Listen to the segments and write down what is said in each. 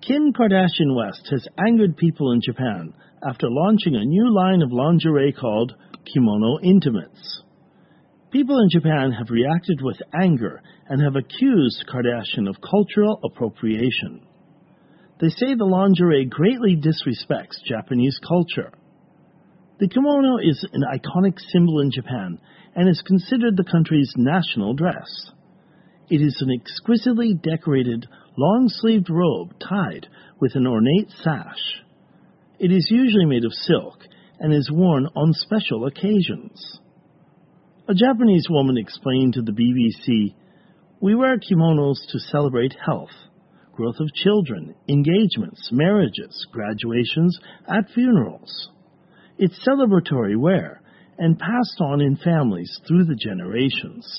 Kim Kardashian West has angered people in Japan after launching a new line of lingerie called Kimono Intimates. People in Japan have reacted with anger and have accused Kardashian of cultural appropriation. They say the lingerie greatly disrespects Japanese culture. The kimono is an iconic symbol in Japan and is considered the country's national dress. It is an exquisitely decorated, long-sleeved robe tied with an ornate sash. It is usually made of silk and is worn on special occasions. A Japanese woman explained to the BBC, "We wear kimonos to celebrate health, growth of children, engagements, marriages, graduations, at funerals. It's celebratory wear and passed on in families through the generations."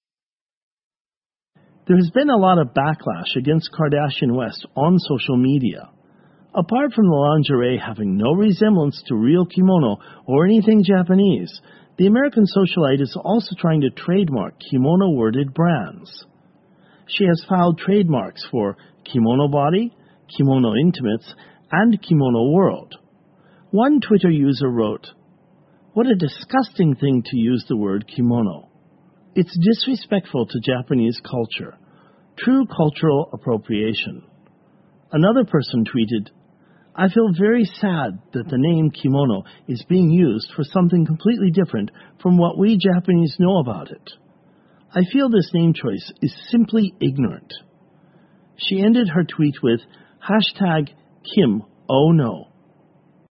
There has been a lot of backlash against Kardashian West on social media. Apart from the lingerie having no resemblance to real kimono or anything Japanese, the American socialite is also trying to trademark kimono-worded brands. She has filed trademarks for Kimono Body, Kimono Intimates, and Kimono World. One Twitter user wrote, "What a disgusting thing to use the word kimono. It's disrespectful to Japanese culture. True cultural appropriation." Another person tweeted, "I feel very sad that the name kimono is being used for something completely different from what we Japanese know about it. I feel this name choice is simply ignorant." She ended her tweet with #KimOhNo.